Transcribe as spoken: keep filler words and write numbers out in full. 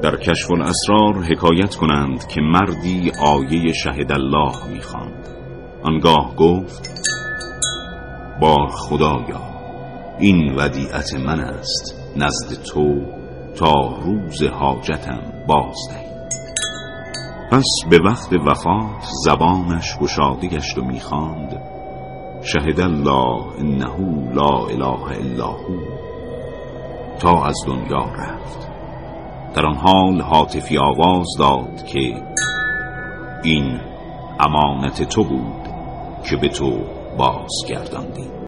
در کشف الاسرار حکایت کنند که مردی آیه شهد الله می‌خواند. آنگاه گفت: با خدایا، این ودیعت من است نزد تو تا روز حاجتم بازدهی. پس به وقت وفات زبانش گشاده گشت و می‌خواند: شهد الله انه لا اله الا هو، تا از دنیا رفت. در آن حال هاتفی آواز داد که این امانت تو بود که به تو بازگرداندیم.